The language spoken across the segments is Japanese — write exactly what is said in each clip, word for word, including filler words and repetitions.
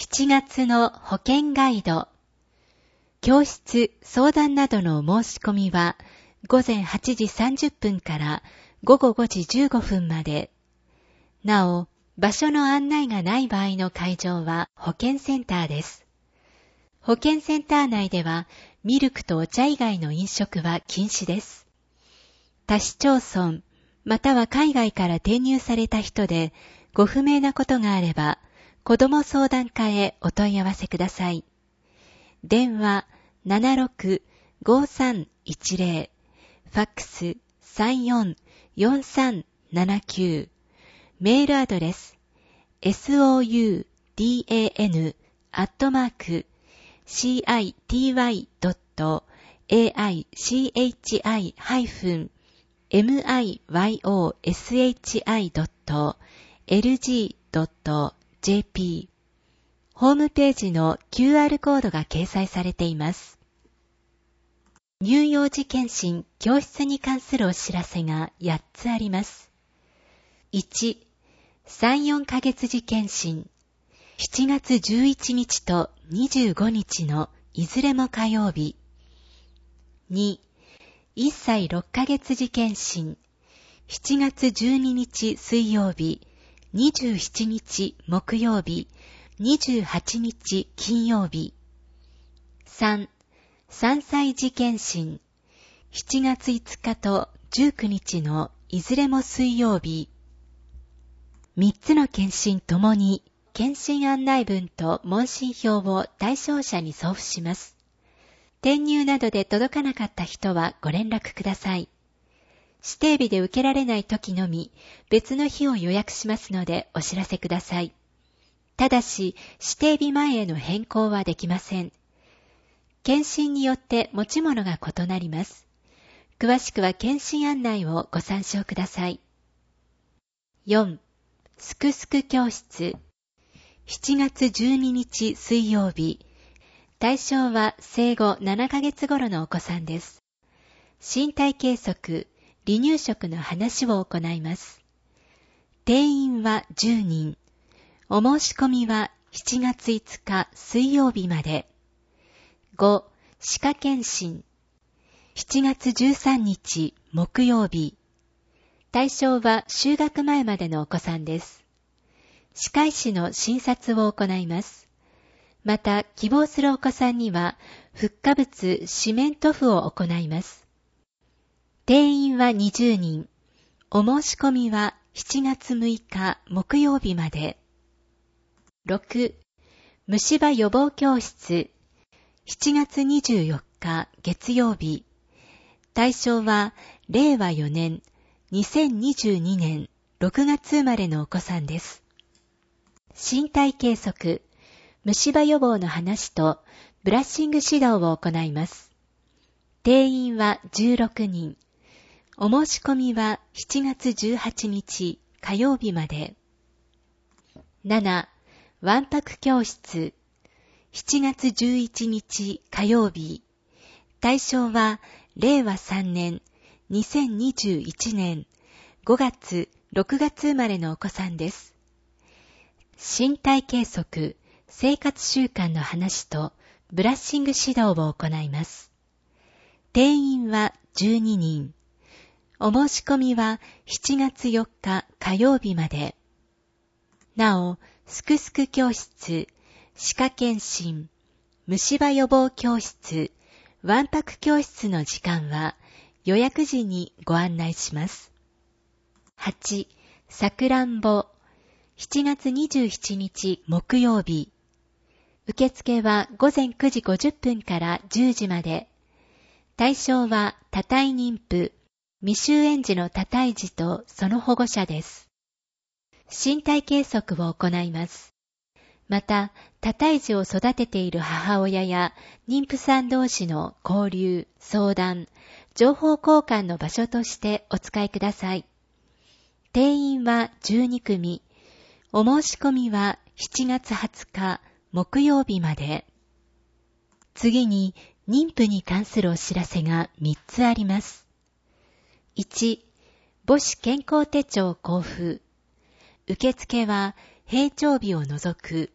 しちがつの保険ガイド、教室、相談などの申し込みはごぜんはちじさんじゅっぷんからごごごじじゅうごふんまで。なお、場所の案内がない場合の会場は保健センターです。保健センター内ではミルクとお茶以外の飲食は禁止です。他市町村、または海外から転入された人でご不明なことがあれば、子ども相談課へお問い合わせください。電話 ななろく ごさんいちゼロ、ファックス さんよん よんさんななきゅう、メールアドレス ソウダン アットマーク シーアイティーワイ ドット エーアイシーエイチアイ ハイフン ミヨシ ドット エルジー ドット ジェーピー ホームページの キューアール コードが掲載されています。乳幼児健診教室に関するお知らせがやっつあります。いち、さん、よんかげつ児健診、しちがつじゅういちにちとにじゅうごにちのいずれも火曜日。に、いっさいろっかげつ児健診、しちがつじゅうににち水曜日、にじゅうしちにち木曜日、にじゅうはちにち金曜日。さん、さんさい児健診、しちがついつかとじゅうくにちのいずれも水曜日。みっつの健診ともに健診案内文と問診票を対象者に送付します。転入などで届かなかった人はご連絡ください。指定日で受けられない時のみ別の日を予約しますのでお知らせください。ただし指定日前への変更はできません。検診によって持ち物が異なります。詳しくは検診案内をご参照ください。よん、すくすく教室、しちがつじゅうににち水曜日、対象は生後ななかげつ頃のお子さんです。身体計測、離乳食の話を行います。定員はじゅうにん。お申し込みはしちがついつか水曜日まで。ご、歯科検診。しちがつじゅうさんにち木曜日。対象は就学前までのお子さんです。歯科医師の診察を行います。また、希望するお子さんには、フッ化物四面塗布を行います。定員はにじゅうにん。お申し込みはしちがつむいか木曜日まで。ろく、虫歯予防教室。しちがつにじゅうよっか月曜日。対象は、れいわよねん、にせんにじゅうにねんろくがつ生まれのお子さんです。身体計測。虫歯予防の話とブラッシング指導を行います。定員はじゅうろくにん。お申し込みはしちがつじゅうはちにち火曜日まで。なな、わんぱく教室。しちがつじゅういちにち火曜日。対象はれいわさんねん、にせんにじゅういちねんごがつ、ろくがつ生まれのお子さんです。身体計測。生活習慣の話とブラッシング指導を行います。定員はじゅうににん。お申し込みはしちがつよっか火曜日まで。なお、すくすく教室、歯科検診、虫歯予防教室、わんぱく教室の時間は予約時にご案内します。はち、さくらんぼ、しちがつにじゅうしちにち木曜日。受付はごぜんくじごじゅっぷんからじゅうじまで。対象は多胎妊婦、未就園児の多胎児とその保護者です。身体計測を行います。また、多胎児を育てている母親や妊婦さん同士の交流、相談、情報交換の場所としてお使いください。定員はじゅうにくみ。お申し込みはしちがつはつか木曜日まで。次に妊婦に関するお知らせがみっつあります。いち、母子健康手帳交付。受付は平常日を除く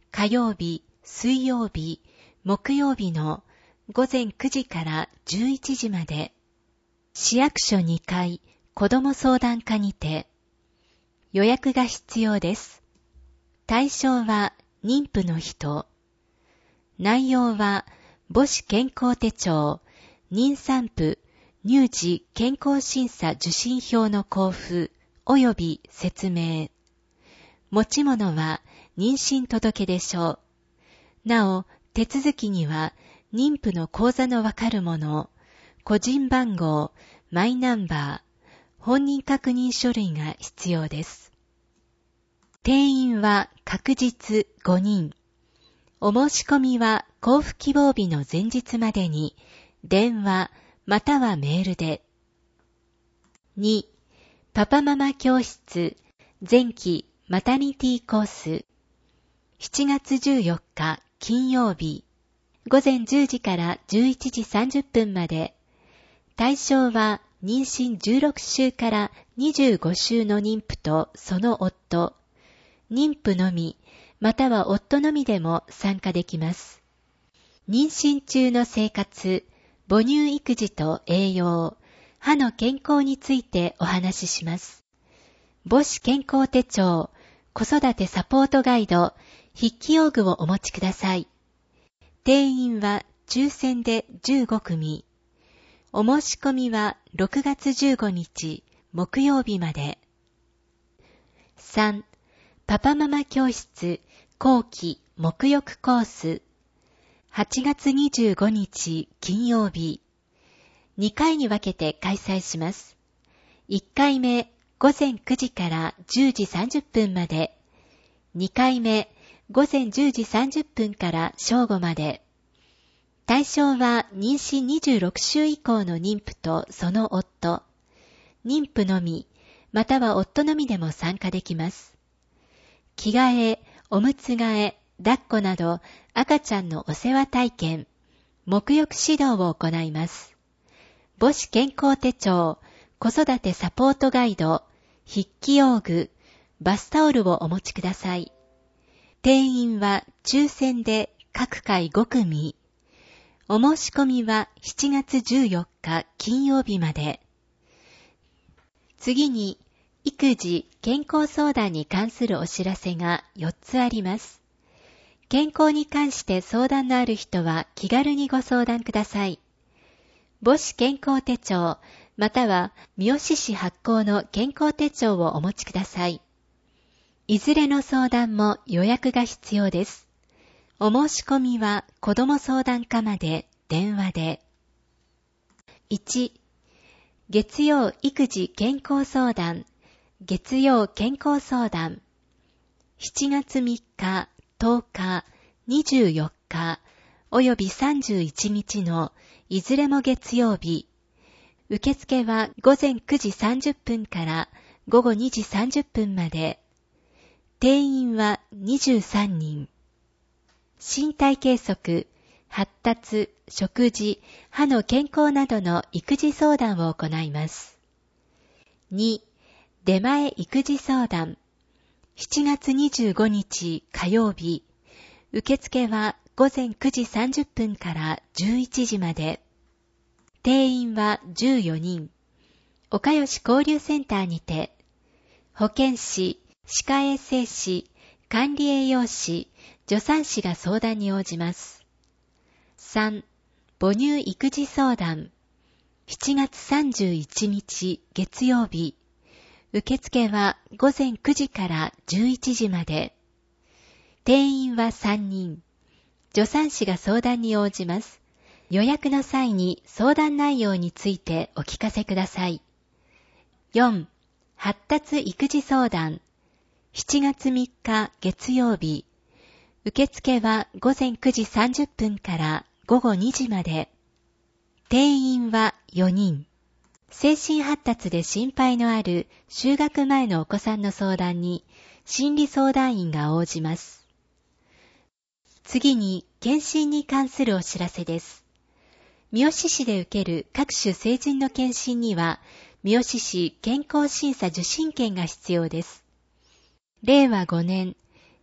火曜日、水曜日、木曜日のごぜんくじからじゅういちじまで、市役所にかい子ども相談課にて、予約が必要です。対象は妊婦の人。内容は母子健康手帳、妊産婦、乳児健康審査受診票の交付及び説明。持ち物は妊娠届でしょう。なお、手続きには妊婦の口座のわかるもの、個人番号、マイナンバー、本人確認書類が必要です。定員は確実ごにん。お申し込みは交付希望日の前日までに電話またはメールで。に. パパママ教室前期マタニティコースしちがつじゅうよっか金曜日ごぜんじゅうじからじゅういちじさんじゅっぷんまで。対象は妊娠じゅうろくしゅうからにじゅうごしゅうの妊婦とその夫、妊婦のみまたは夫のみでも参加できます。妊娠中の生活、母乳育児と栄養、歯の健康についてお話しします。母子健康手帳、子育てサポートガイド、筆記用具をお持ちください。定員は抽選でじゅうごくみ。お申し込みはろくがつじゅうごにち木曜日まで。さん. パパママ教室後期沐浴コースはちがつにじゅうごにち金曜日にかいに分けて開催します。いっかいめごぜんくじからじゅうじさんじゅっぷんまで、にかいめごぜんじゅうじさんじゅっぷんから正午まで。対象は妊娠にじゅうろくしゅう以降の妊婦とその夫、妊婦のみ、または夫のみでも参加できます。着替え、おむつ替え、抱っこなど赤ちゃんのお世話体験、沐浴指導を行います。母子健康手帳、子育てサポートガイド、筆記用具、バスタオルをお持ちください。定員は抽選で各回ごくみ。お申し込みはしちがつじゅうよっか金曜日まで。次に、育児・健康相談に関するお知らせがよっつあります。健康に関して相談のある人は気軽にご相談ください。母子健康手帳、または三好市発行の健康手帳をお持ちください。いずれの相談も予約が必要です。お申し込みは子ども相談課まで電話で。いち. 月曜育児健康相談、月曜健康相談。しちがつみっか、とおか、にじゅうよっか、およびさんじゅういちにちのいずれも月曜日。受付はごぜんくじさんじゅっぷんからごごにじさんじゅっぷんまで。定員はにじゅうさんにん。身体計測、発達、食事、歯の健康などの育児相談を行います。に. 出前育児相談。しちがつにじゅうごにち火曜日。受付はごぜんくじさんじゅっぷんからじゅういちじまで。定員はじゅうよにん。岡吉交流センターにて、保健師、歯科衛生士、管理栄養士、助産師が相談に応じます。さん. 母乳育児相談。しちがつさんじゅういちにち月曜日。受付はごぜんくじからじゅういちじまで。定員はさんにん。助産師が相談に応じます。予約の際に相談内容についてお聞かせください。よん. 発達育児相談。しちがつみっか月曜日。受付はごぜんくじさんじゅっぷんからごごにじまで。定員はよにん。精神発達で心配のある就学前のお子さんの相談に心理相談員が応じます。次に検診に関するお知らせです。三好市で受ける各種成人の検診には三好市健康審査受診券が必要です。れいわごねん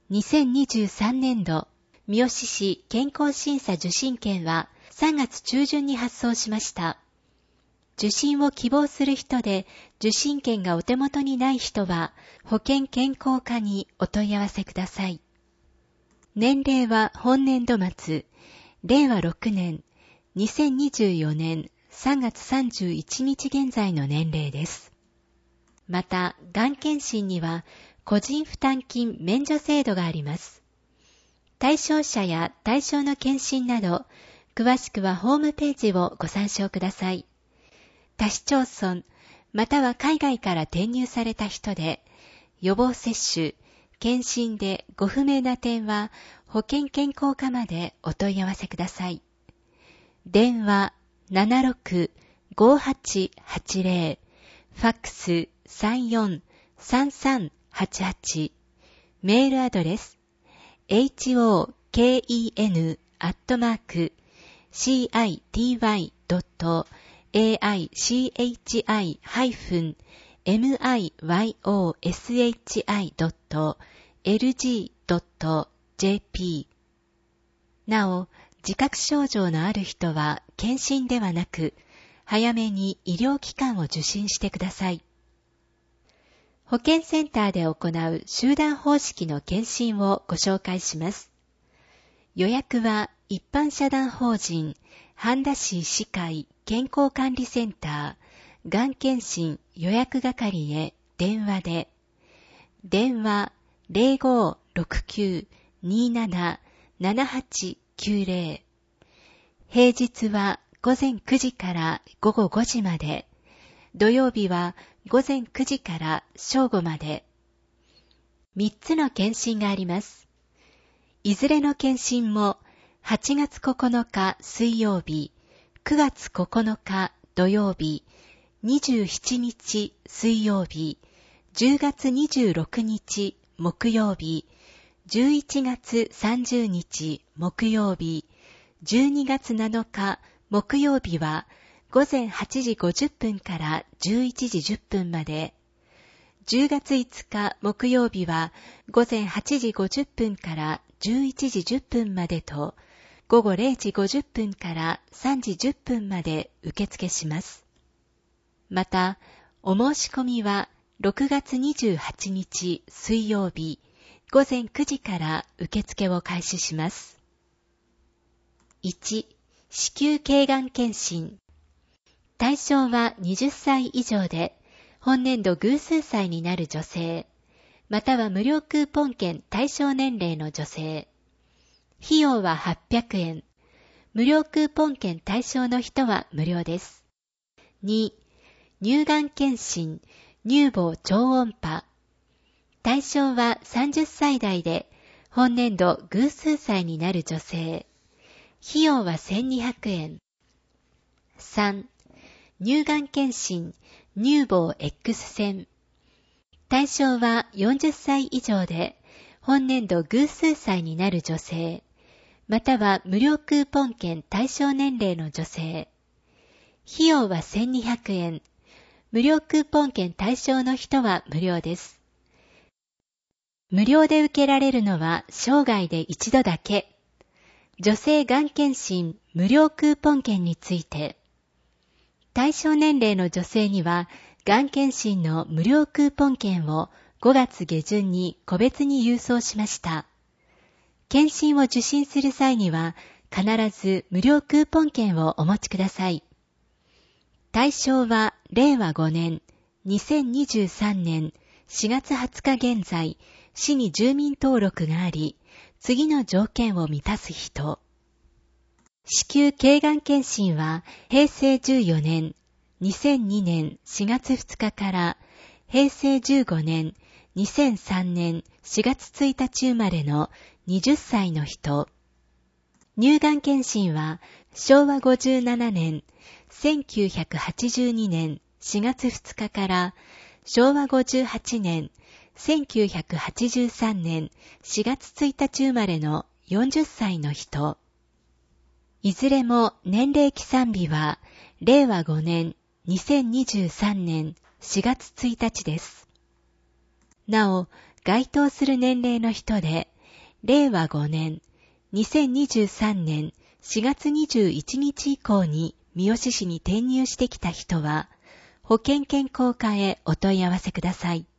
にせんにじゅうさんねんど三好市健康審査受診券はさんがつちゅうじゅんに発送しました。受診を希望する人で受診券がお手元にない人は保健健康課にお問い合わせください。年齢は本年度末、れいわろくねん、にせんにじゅうよねんさんがつさんじゅういちにち現在の年齢です。また、がん検診には個人負担金免除制度があります。対象者や対象の検診など、詳しくはホームページをご参照ください。他市町村、または海外から転入された人で、予防接種、検診でご不明な点は保健健康課までお問い合わせください。電話 ななろく ごはちはちぜろ、ファックス さんよん さんさんはちはち、メールアドレス ホケン アットマーク シーアイティーワイ ドット エーアイシーエイチアイ ハイフン エムアイワイオーエスエイチアイ ドット エルジー ドット ジェーピー。なお、自覚症状のある人は検診ではなく、早めに医療機関を受診してください。保健センターで行う集団方式の検診をご紹介します。予約は一般社団法人半田市医師会健康管理センターがん検診予約係へ電話で、電話 ゼロごろくきゅう にーなな ななはちきゅうぜろ、平日はごぜんくじからごごごじまで、土曜日はごぜんくじから正午まで。みっつの検診があります。いずれの検診もはちがつここのか水曜日、くがつここのか土曜日、にじゅうしちにち水曜日、じゅうがつにじゅうろくにち木曜日、じゅういちがつさんじゅうにち木曜日、じゅうにがつなのか木曜日はごぜんはちじごじゅっぷんからじゅういちじじゅっぷんまで、じゅうがついつか木曜日はごぜんはちじごじゅっぷんからじゅういちじじゅっぷんまでと、ごごれいじごじゅっぷんからさんじじゅっぷんまで受付します。また、お申し込みはろくがつにじゅうはちにち水曜日ごぜんくじから受付を開始します。いち、子宮頸がん検診。対象ははたち以上で、本年度偶数歳になる女性、または無料クーポン券対象年齢の女性。費用ははっぴゃくえん。無料クーポン券対象の人は無料です。に、乳がん検診、乳房超音波。対象はさんじゅっさい代で、本年度偶数歳になる女性。費用はせんにひゃくえん。さん、乳がん検診、乳房 X 線。対象はよんじゅっさい以上で、本年度偶数歳になる女性、または無料クーポン券対象年齢の女性。費用はせんにひゃくえん。無料クーポン券対象の人は無料です。無料で受けられるのは生涯で一度だけ。女性がん検診無料クーポン券について、対象年齢の女性には、がん検診の無料クーポン券をごがつげじゅんに個別に郵送しました。検診を受診する際には、必ず無料クーポン券をお持ちください。対象はれいわごねん、にせんにじゅうさんねんしがつはつか現在、市に住民登録があり、次の条件を満たす人。子宮頸がん検診はへいせいじゅうよねん、にせんにねんしがつふつかからへいせいじゅうごねん、にせんさんねんしがつついたち生まれのはたちの人。乳がん検診はしょうわごじゅうななねん、せんきゅうひゃくはちじゅうにねんしがつふつかからしょうわごじゅうはちねん、せんきゅうひゃくはちじゅうさんねんしがつついたち生まれのよんじゅっさいの人。いずれも年齢起算日はれいわごねん、にせんにじゅうさんねんしがつついたちです。なお、該当する年齢の人でれいわごねんにせんにじゅうさんねんしがつにじゅういちにち以降に三好市に転入してきた人は、保健健康課へお問い合わせください。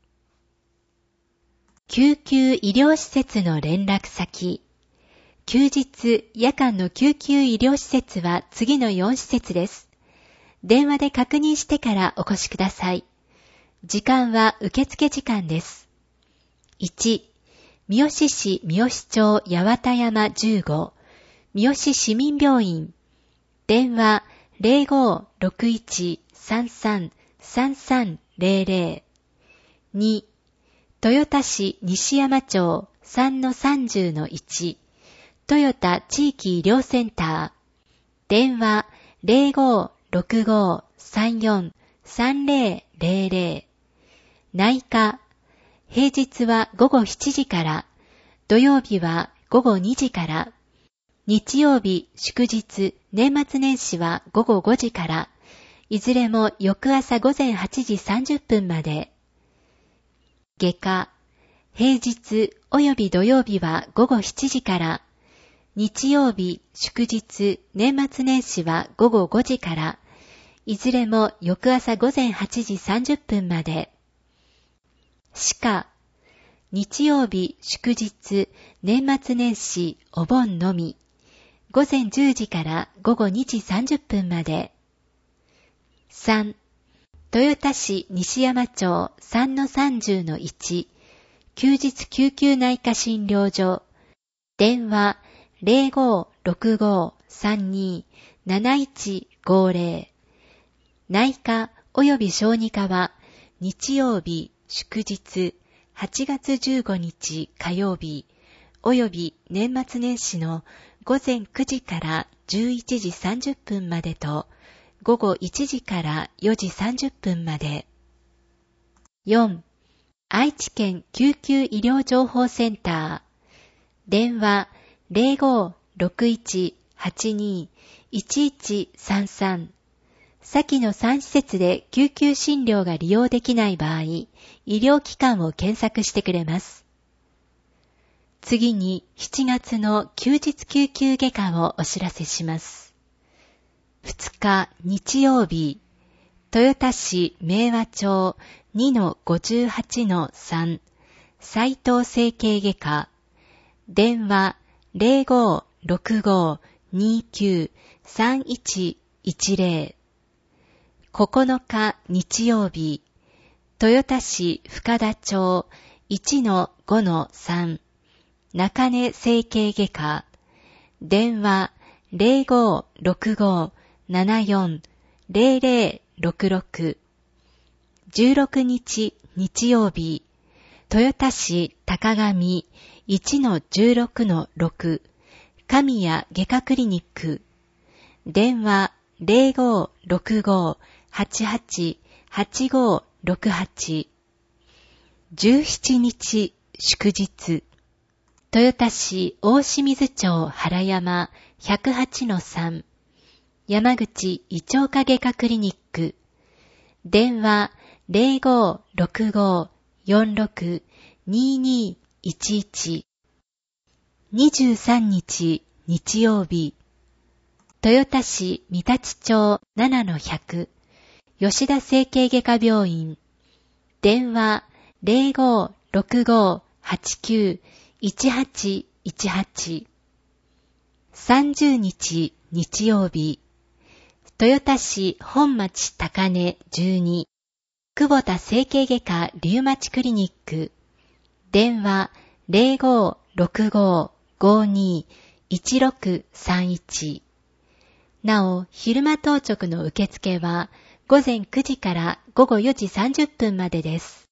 救急医療施設の連絡先。休日、夜間の救急医療施設は次のよん施設です。電話で確認してからお越しください。時間は受付時間です。いち、三好市三好町八幡山じゅうご、三好市民病院。電話 ゼロごーろくいちさんさんさんさんゼロゼロ。に、豊田市西山町 さんのさんじゅうのいち、豊田地域医療センター。電話 ゼロごーろくごーさんよんさんゼロゼロゼロ。内科。平日はごごしちじから、土曜日はごごにじから、日曜日、祝日、年末年始はごごごじから、いずれも翌朝午前はちじさんじゅっぷんまで。外科。平日及び土曜日はごごしちじから、日曜日、祝日、年末年始はごごごじから、いずれも翌朝午前はちじさんじゅっぷんまで。歯科。日曜日、祝日、年末年始、お盆のみ。午前じゅうじから午後にじさんじゅっぷんまで。さん、豊田市西山町 さんのさんじゅうのいち、休日救急内科診療所。電話 ゼロごーろくごーさんにーなないちごゼロ。内科及び小児科は日曜日、祝日、はちがつじゅうごにち火曜日、及び年末年始の午前くじからじゅういちじさんじゅっぷんまでと、午後いちじからよじさんじゅっぷんまで。よん、愛知県救急医療情報センター。電話 ゼロごーろくいちはちにーいちいちさんさん。先のさん施設で救急診療が利用できない場合、医療機関を検索してくれます。次にしちがつの休日救急外科をお知らせします。ふつか日曜日、豊田市明和町 にのごじゅうはちのさん、斉藤整形外科。電話 ゼロごーろくごーにーきゅうさんいちいちゼロ。ここのか日曜日、豊田市深田町 いちのごのさん、中根整形外科。電話 ゼロごーろくごーななよんゼロゼロろくろく。じゅうろくにち日曜日、豊田市高上 いちのじゅうろくのろく、神谷外科クリニック。電話 ゼロごーろくごーはちはちはちごーろくはち。じゅうしちにち祝日、豊田市大清水町原山 ひゃくはちのさん、山口胃腸科外科クリニック。電話 ゼロごーろくごーよんろくにーにーいちいち。にじゅうさんにち日曜日、豊田市三立町ななのひゃく、吉田整形外科病院。電話 ゼロごーろくごーはちきゅういちはちいちはち。さんじゅうにち日曜日、豊田市本町高根じゅうに、久保田整形外科リウマチクリニック。電話 ゼロごーろくごーごーにーいちろくさんいち。なお、昼間当直の受付は午前くじから午後よじさんじゅっぷんまでです。